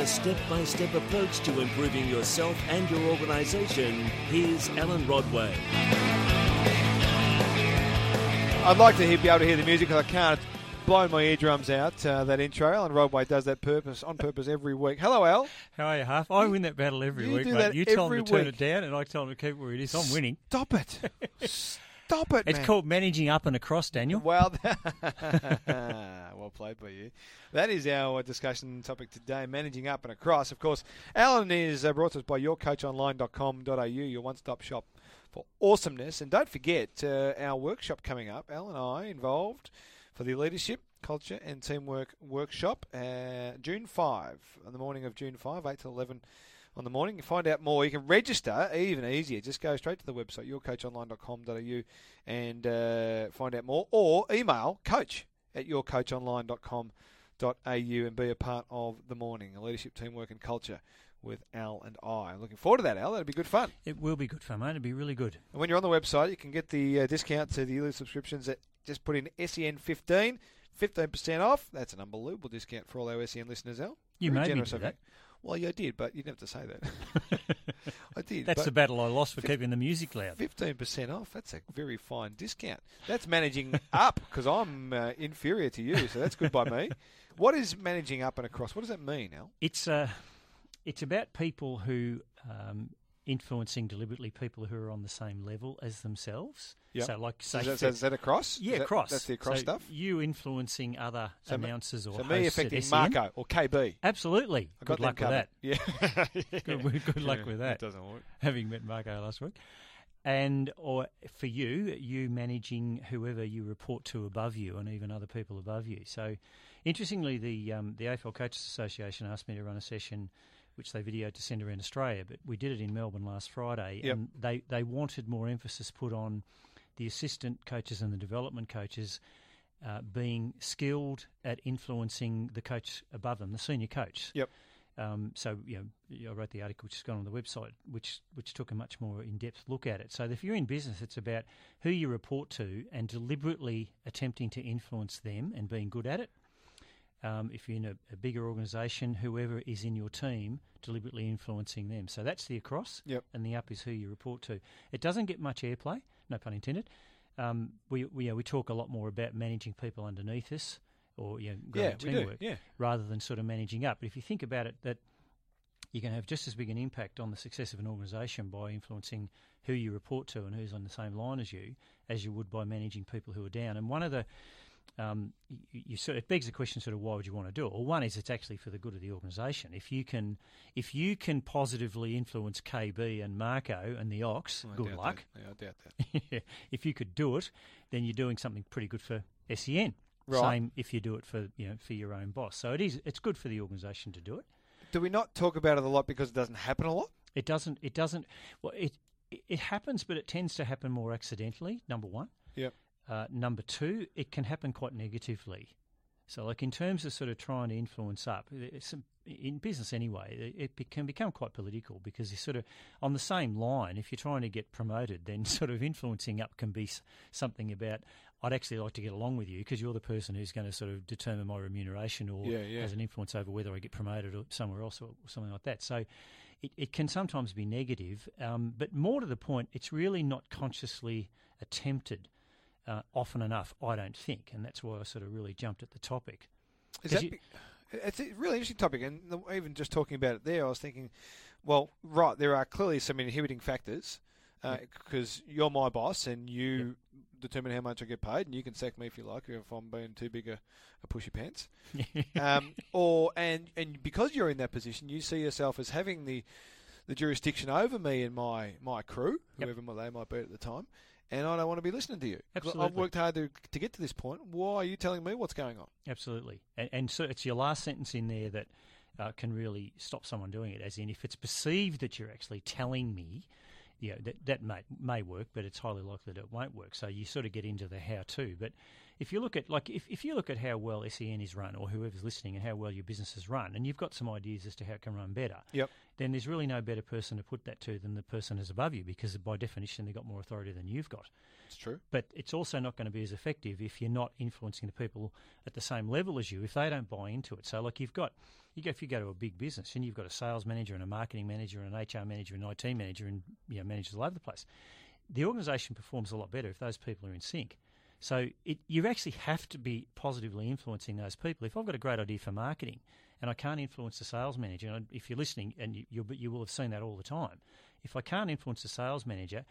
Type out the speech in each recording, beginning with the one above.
a step-by-step approach to improving yourself and your organisation, here's Alan Rodway. I'd like to be able to hear the music because I can't. It's blown my eardrums out, that intro. Alan Rodway does that on purpose every week. Hello, Al. How are you, Huff? I win that battle every week, mate. You tell them to turn it down and I tell them to keep it where it is. I'm winning. Stop it. Stop it, It's man. called managing up and across, Daniel. Well, well played by you. That is our discussion topic today, managing up and across. Of course, Alan is brought to us by yourcoachonline.com.au, your one-stop shop for awesomeness. And don't forget our workshop coming up. Al and I involved for the Leadership, Culture and Teamwork Workshop, June 5, on the morning of June 5, 8 to 11 on the morning. You find out more. You can register even easier. Just go straight to the website, yourcoachonline.com.au, and find out more. Or email coach@yourcoachonline.com.au and be a part of the morning. Leadership, Teamwork and Culture with Al and I. Looking forward to that, Al. That'll be good fun. It will be good fun, mate. It'll be really good. And when you're on the website, you can get the discount to the yearly subscriptions. Just put in SEN15, 15% off. That's an unbelievable discount for all our SEN listeners, Al. You Very made me generous do of that. you. Well, yeah, I did, but you didn't have to say that. I did. That's the battle I lost for keeping the music loud. 15% off. That's a very fine discount. That's managing up, because I'm inferior to you, so that's good by me. What is managing up and across? What does that mean, Al? It's about people who influencing deliberately people who are on the same level as themselves. Yep. So, like, say, is that across? Yeah, across. That's the across stuff. You influencing other announcers or so hosts. me affecting at SEN. Marco or KB. Absolutely. Good luck with that. Yeah. Good luck with that. It doesn't work. Having met Marco last week. Or for you managing whoever you report to above you and even other people above you. So, interestingly, the AFL Coaches Association asked me to run a session which they videoed to send around Australia, but we did it in Melbourne last Friday, and they wanted more emphasis put on the assistant coaches and the development coaches being skilled at influencing the coach above them, the senior coach. Yep. So, I wrote the article which has gone on the website, which took a much more in-depth look at it. So if you're in business, it's about who you report to and deliberately attempting to influence them and being good at it. If you're in a bigger organisation, whoever is in your team, deliberately influencing them. So that's the across, and the up is who you report to. It doesn't get much airplay, no pun intended. We talk a lot more about managing people underneath us, or growing teamwork, rather than sort of managing up. But if you think about it, that you can have just as big an impact on the success of an organisation by influencing who you report to and who's on the same line as you would by managing people who are down. And one of the it begs the question, sort of, why would you want to do it? Well, one is it's actually for the good of the organisation. If you can positively influence KB and Marco and the Ox, good luck. I doubt that. If you could do it, then you're doing something pretty good for SEN. Right. Same if you do it for your own boss. So it's good for the organisation to do it. Do we not talk about it a lot because it doesn't happen a lot? It doesn't. Well, it happens, but it tends to happen more accidentally. Number one. Yep. Number two, it can happen quite negatively. So, like, in terms of sort of trying to influence up, in business anyway, it can become quite political because you're sort of on the same line. If you're trying to get promoted, then sort of influencing up can be something about, I'd actually like to get along with you because you're the person who's going to sort of determine my remuneration or has an influence over whether I get promoted or somewhere else or something like that. So it can sometimes be negative, but more to the point, it's really not consciously attempted often enough, I don't think, and that's why I sort of really jumped at the topic. It's a really interesting topic, and even just talking about it there, I was thinking, well, right, there are clearly some inhibiting factors because you're my boss and you determine how much I get paid, and you can sack me if you like if I'm being too big a pushy pants. And because you're in that position, you see yourself as having the jurisdiction over me and my crew, whoever they might be at the time. And I don't want to be listening to you. Absolutely. I've worked hard to get to this point. Why are you telling me what's going on? Absolutely. And so it's your last sentence in there that can really stop someone doing it, as in if it's perceived that you're actually telling me, that may work, but it's highly likely that it won't work. So you sort of get into the how-to. But if you look at if you look at how well SEN is run, or whoever's listening, and how well your business is run, and you've got some ideas as to how it can run better, Yep. then there's really no better person to put that to than the person who's above you, because by definition they've got more authority than you've got. It's true. But it's also not going to be as effective if you're not influencing the people at the same level as you, if they don't buy into it. So like if you go to a big business and you've got a sales manager and a marketing manager and an HR manager and an IT manager and managers all over the place, the organisation performs a lot better if those people are in sync. So you actually have to be positively influencing those people. If I've got a great idea for marketing and I can't influence the sales manager, and if you're listening, and you will have seen that all the time, if I can't influence the sales manager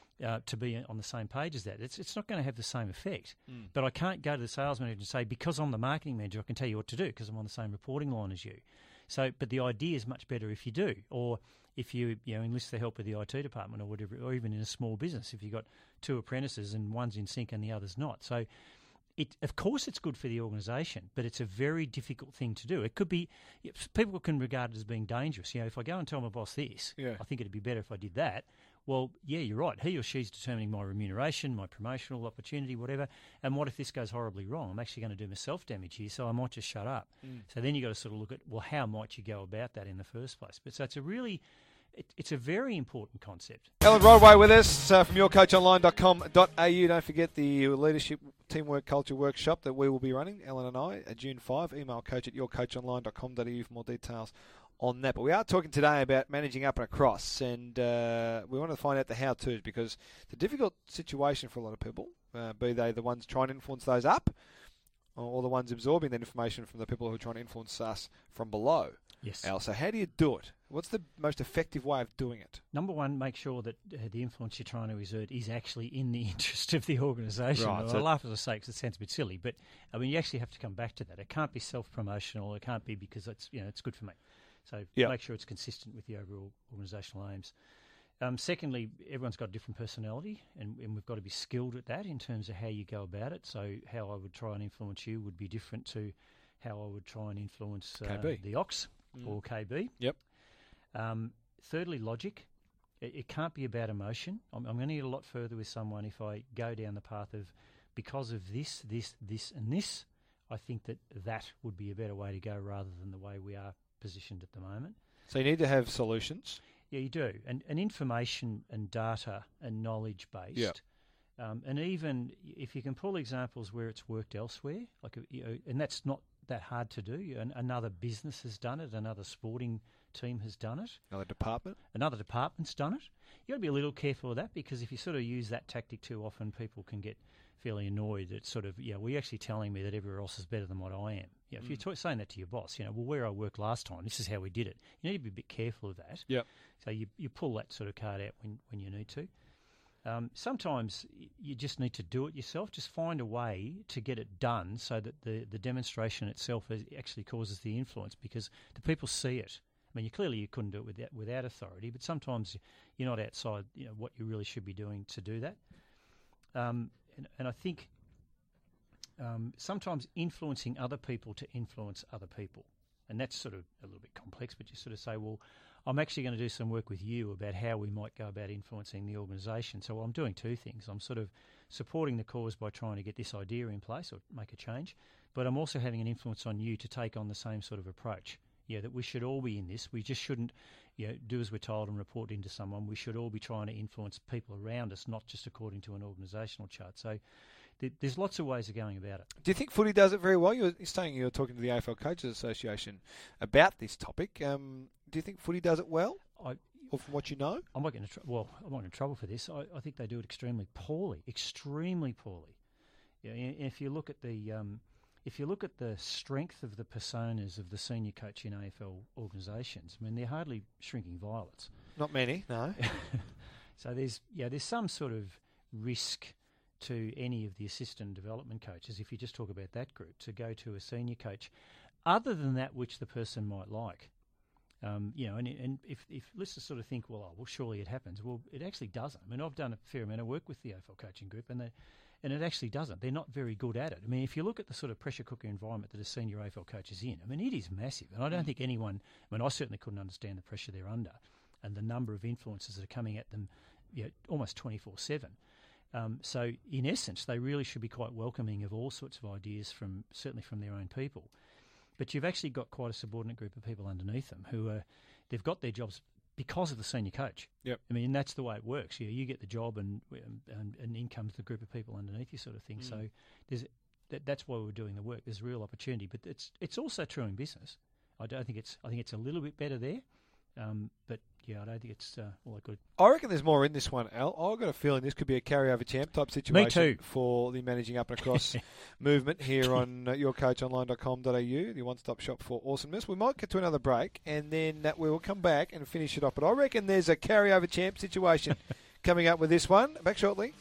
to be on the same page as that, it's not going to have the same effect. But I can't go to the sales manager and say, because I'm the marketing manager, I can tell you what to do because I'm on the same reporting line as you. So, but the idea is much better if you do, or if you enlist the help of the IT department or whatever, or even in a small business, if you've got two apprentices and one's in sync and the other's not. So, of course it's good for the organisation, but it's a very difficult thing to do. It could be, people can regard it as being dangerous. If I go and tell my boss this, I think it'd be better if I did that. Well, yeah, you're right. He or she's determining my remuneration, my promotional opportunity, whatever. And what if this goes horribly wrong? I'm actually going to do myself damage here, so I might just shut up. So then you've got to sort of look at, well, how might you go about that in the first place? But so it's a very important concept. Alan Rodway with us from yourcoachonline.com.au. Don't forget the leadership teamwork culture workshop that we will be running, Alan and I, June 5. Email coach@yourcoachonline.com.au for more details on that. But we are talking today about managing up and across, and we want to find out the how-tos, because it's a difficult situation for a lot of people, be they the ones trying to influence those up or the ones absorbing that information from the people who are trying to influence us from below. Yes. Al, so how do you do it? What's the most effective way of doing it? Number one, make sure that the influence you're trying to exert is actually in the interest of the organisation. Right, I laugh as I say because it sounds a bit silly, but I mean you actually have to come back to that. It can't be self-promotional. It can't be because it's good for me. So make sure it's consistent with the overall organisational aims. Secondly, everyone's got a different personality, and we've got to be skilled at that in terms of how you go about it. So how I would try and influence you would be different to how I would try and influence the Ox or KB. Yep. Thirdly, logic. It can't be about emotion. I'm going to get a lot further with someone if I go down the path of, because of this, and this, I think that would be a better way to go rather than the way we are positioned at the moment. So you need to have solutions. Yeah, you do. And information and data and knowledge based. Yep. And even if you can pull examples where it's worked elsewhere, and that's not that hard to do. Another business has done it. Another sporting team has done it. Another department's done it. You've got to be a little careful of that, because if you sort of use that tactic too often, people can get fairly annoyed. It's sort of, well, you're actually telling me that everywhere else is better than what I am. If you're saying that to your boss, well, where I worked last time, this is how we did it. You need to be a bit careful of that. Yep. So you pull that sort of card out when you need to. Sometimes you just need to do it yourself. Just find a way to get it done so that the demonstration itself actually causes the influence, because the people see it. I mean, you couldn't do it without authority, but sometimes you're not outside what you really should be doing to do that. And I think sometimes influencing other people to influence other people, and that's sort of a little bit complex, but you sort of say, well, I'm actually going to do some work with you about how we might go about influencing the organisation. So I'm doing two things. I'm sort of supporting the cause by trying to get this idea in place or make a change, but I'm also having an influence on you to take on the same sort of approach. That we should all be in this. We just shouldn't do as we're told and report into someone. We should all be trying to influence people around us, not just according to an organisational chart. So there's lots of ways of going about it. Do you think footy does it very well? You're saying you're talking to the AFL Coaches Association about this topic. Do you think footy does it well? Or from what you know? I'm not getting in trouble for this. I think they do it extremely poorly. If you look at the strength of the personas of the senior coach in AFL organisations, I mean, they're hardly shrinking violets. Not many, no. So there's some sort of risk to any of the assistant development coaches, if you just talk about that group, to go to a senior coach, other than that which the person might like. And if let's just sort of think, well, surely it happens. Well, it actually doesn't. I mean, I've done a fair amount of work with the AFL coaching group, and it actually doesn't. They're not very good at it. I mean, if you look at the sort of pressure cooker environment that a senior AFL coach is in, I mean, it is massive. And I don't think anyone, I certainly couldn't understand the pressure they're under and the number of influences that are coming at them almost 24/7. So in essence, they really should be quite welcoming of all sorts of ideas certainly from their own people. But you've actually got quite a subordinate group of people underneath them they've got their jobs because of the senior coach. Yep. I mean, that's the way it works. You get the job and in comes the group of people underneath you sort of thing. So that's why we're doing the work. There's real opportunity. But it's also true in business. I think it's a little bit better there. But yeah, I don't think it's all that good. I reckon there's more in this one, Al. I've got a feeling this could be a carryover champ type situation. Me too. For the Managing Up and Across movement here on yourcoachonline.com.au, the one-stop shop for awesomeness. We might get to another break and then we will come back and finish it off. But I reckon there's a carryover champ situation coming up with this one. Back shortly.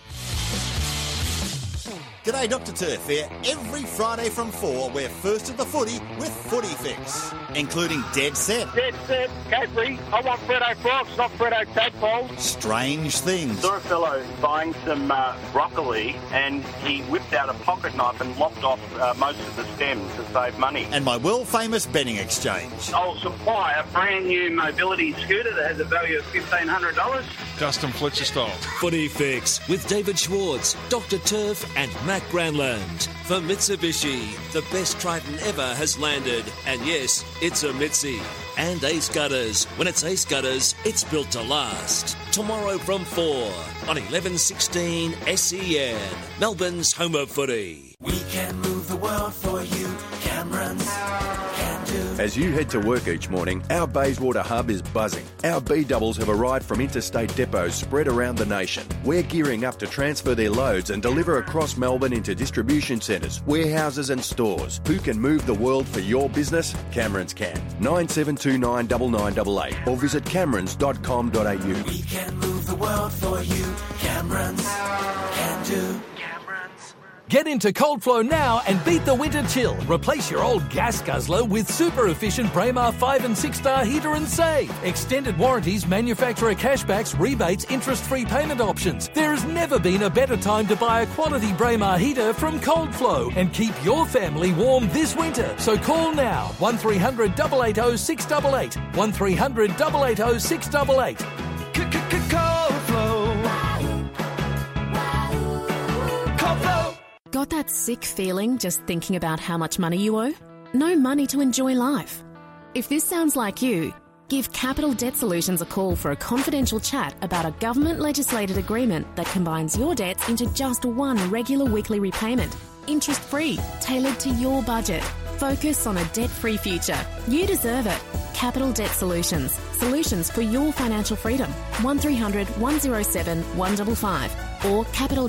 G'day, Dr. Turf here. Every Friday from 4, we're first at the footy with Footy Fix, including Dead Set, Cadbury. I want Freddo Frogs, not Freddo Tadpoles. Strange Things, Saw a fellow buying some broccoli and he whipped out a pocket knife and lopped off most of the stems to save money. and my world-famous betting exchange. I'll supply a brand new mobility scooter that has a value of $1,500. Justin Fletcher style. Footy Fix with David Schwartz, Dr. Turf and Matt Granland. For Mitsubishi, the best Triton ever has landed. And yes, it's a Mitsi. And Ace Gutters. When it's Ace Gutters, it's built to last. Tomorrow from 4 on 1116 SEN, Melbourne's home of footy. We can move the world for you, Camerons. Can do. As you head to work each morning, our Bayswater hub is buzzing. Our B-doubles have arrived from interstate depots spread around the nation. We're gearing up to transfer their loads and deliver across Melbourne into distribution centres, warehouses and stores. Who can move the world for your business? Camerons can. 9729 9988 or visit camerons.com.au. We can move the world for you, Camerons. Can do. Get into Cold Flow now and beat the winter chill. Replace your old gas guzzler with super efficient Braemar 5 and 6 star heater and save. Extended warranties, manufacturer cashbacks, rebates, interest-free payment options. There has never been a better time to buy a quality Braemar heater from Cold Flow and keep your family warm this winter. So call now 1300 880 688 1300 880 688. Cold Flow. Cold Flow. Got that sick feeling just thinking about how much money you owe? No money to enjoy life. If this sounds like you, give Capital Debt Solutions a call for a confidential chat about a government-legislated agreement that combines your debts into just one regular weekly repayment, interest-free, tailored to your budget. Focus on a debt-free future. You deserve it. Capital Debt Solutions. Solutions for your financial freedom. 1300 107 155 or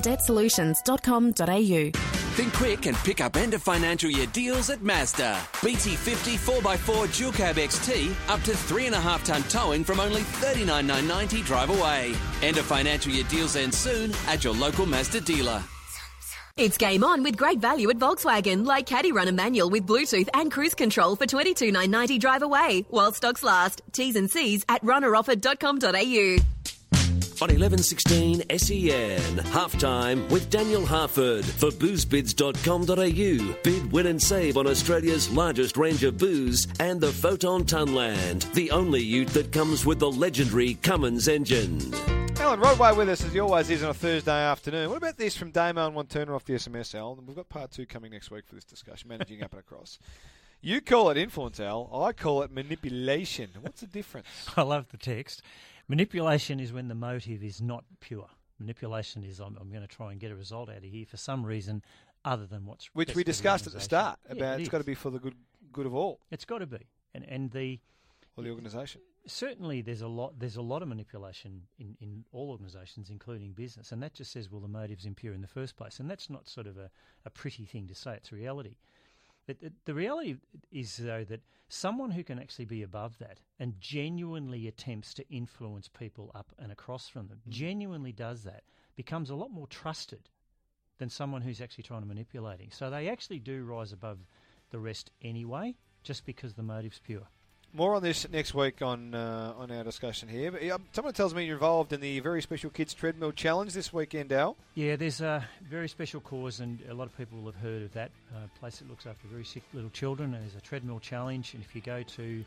capitaldebtsolutions.com.au. Think quick and pick up end of financial year deals at Mazda. BT50 4x4 Dual Cab XT up to 3.5 tonne towing from only $39,990 drive away. End of financial year deals end soon at your local Mazda dealer. It's game on with great value at Volkswagen, like Caddy Runner Manual with Bluetooth and cruise control for $22,990 drive away, while stocks last. T's and C's at runneroffer.com.au. On 1116 SEN, halftime with Daniel Harford for boozebids.com.au. Bid, win and save on Australia's largest range of booze and the Photon Tunland, the only ute that comes with the legendary Cummins engine. Alan Rodway with us as he always is on a Thursday afternoon. What about this from Damo and One Turner off the SMS, Al? We've got part 2 coming next week for this discussion, managing up and across. You call it influence, Al. I call it manipulation. What's the difference? I love the text. Manipulation is when the motive is not pure. Manipulation is I'm going to try and get a result out of here for some reason other than what's which we discussed at the start about it's got to be for the good of all. It's got to be, and the organisation. Certainly, there's a lot of manipulation in all organisations, including business, and that just says, well, the motive's impure in the first place, and that's not sort of a pretty thing to say. It's reality. But the reality is, though, that someone who can actually be above that and genuinely attempts to influence people up and across from them, genuinely does that, becomes a lot more trusted than someone who's actually trying to manipulating. So they actually do rise above the rest anyway, just because the motive's pure. More on this next week on our discussion here. But someone tells me you're involved in the very special Kids Treadmill Challenge this weekend, Al. Yeah, there's a very special cause, and a lot of people will have heard of that. A place that looks after very sick little children, and there's a treadmill challenge. And if you go to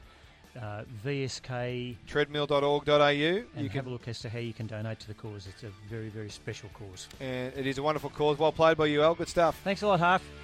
VSK. Treadmill.org.au. And have a look as to how you can donate to the cause. It's a very, very special cause. And it is a wonderful cause. Well played by you, Al. Good stuff. Thanks a lot, Harf.